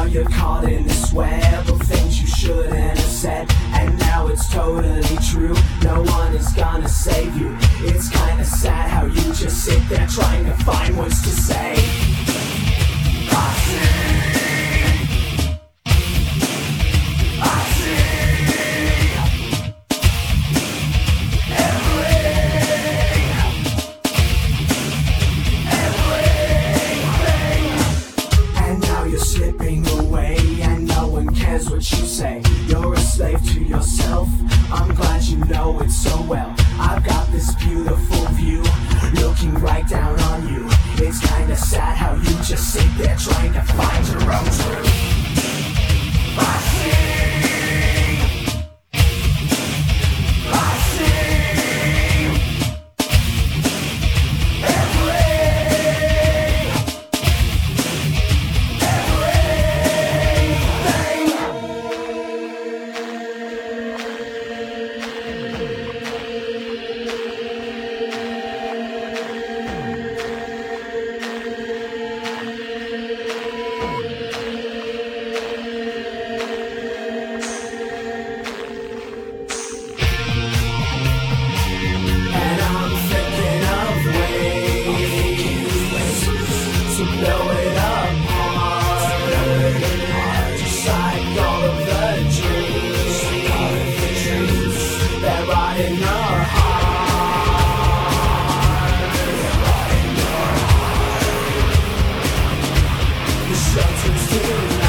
you're caught in this web of things you shouldn't have said, and now it's totally true. No one is gonna save you. It's kinda sad how you just sit there trying to find words to say. I slipping away and no one cares what you say. You're a slave to yourself. I'm glad you know it so well. I've got this beautiful view looking right down on you. It's kinda sad how you just sit there trying to find your own truth. I see blow it apart, just like all of the dreams that rot in your heart. The shelter's too